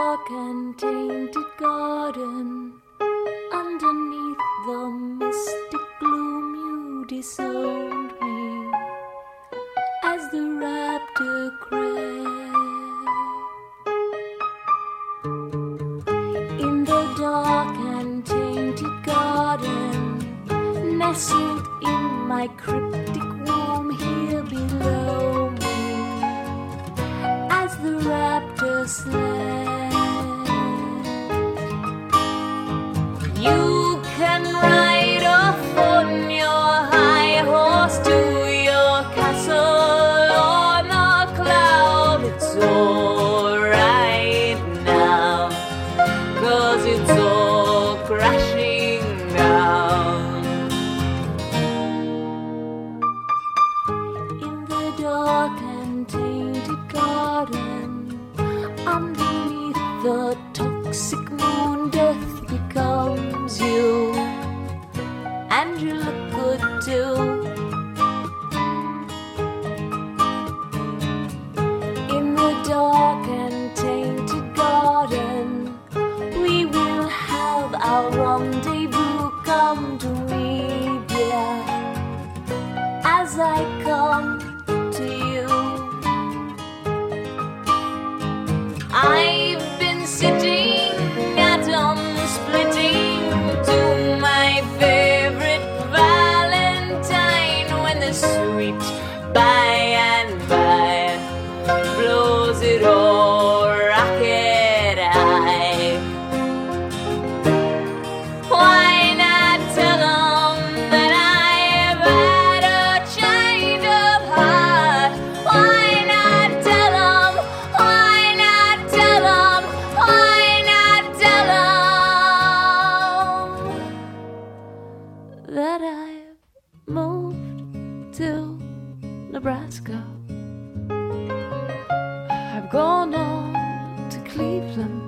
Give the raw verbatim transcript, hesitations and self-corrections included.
dark and tainted garden, underneath the mystic gloom you disowned me as the raptor crept. In the dark and tainted garden, nestled in my cryptic womb here below me, as the raptor slept. You can ride off on your high horse to your castle on a cloud. It's alright now, 'cause it's all crashing down. In the dark and tainted garden, underneath the toxic moon, death becomes you, and you look good too. In the dark and tainted garden, we will have our rendezvous. Come to me, dear, as I come to you. I've been sitting atom splitting to my favorite Valentine, when the sweet by and by blows it all rocket high. Why not tell them that I have had a change of heart? Why not tell them? Why not tell them? Why not tell them that I've moved to Nebraska? I've gone on to Cleveland.